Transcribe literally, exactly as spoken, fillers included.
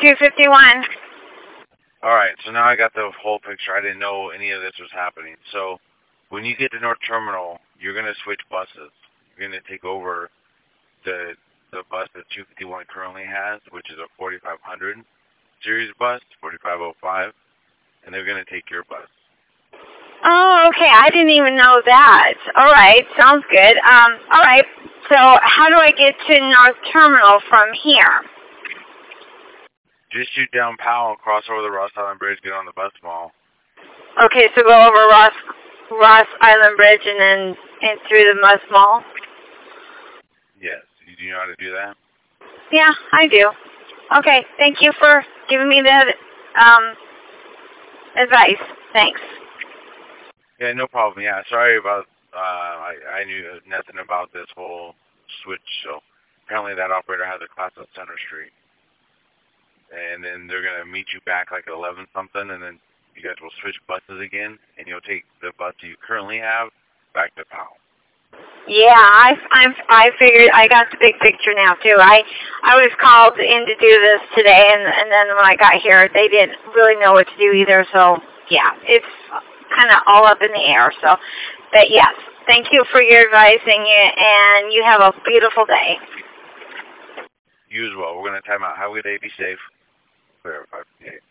two fifty-one. All right, so now I got the whole picture. I didn't know any of this was happening. So when you get to North Terminal, you're going to switch buses. You're going to take over the the bus that two fifty-one currently has, which is a forty-five hundred series bus, forty-five oh five, and they're going to take your bus. Oh, okay. I didn't even know that. All right. Sounds good. Um, all right. So how do I get to North Terminal from here? Just shoot down Powell, cross over the Ross Island Bridge, get on the bus mall. Okay, so go over Ross Ross Island Bridge and then and through the bus mall? Yes. Do you know how to do that? Yeah, I do. Okay, thank you for giving me that um, advice. Thanks. Yeah, no problem. Yeah, sorry about, uh, I, I knew nothing about this whole switch, so apparently that operator has a class on Center Street. And then they're going to meet you back like at eleven something, and then you guys will switch buses again, and you'll take the bus you currently have back to Powell. Yeah, I, I'm, I figured I got the big picture now, too. I I was called in to do this today, and, and then when I got here, they didn't really know what to do either, so, yeah, it's kind of all up in the air. So, but yes, thank you for your advice, and you, and you have a beautiful day. You as well. We're going to time out. Have a good day. Be safe. Clear. five fifty-eight.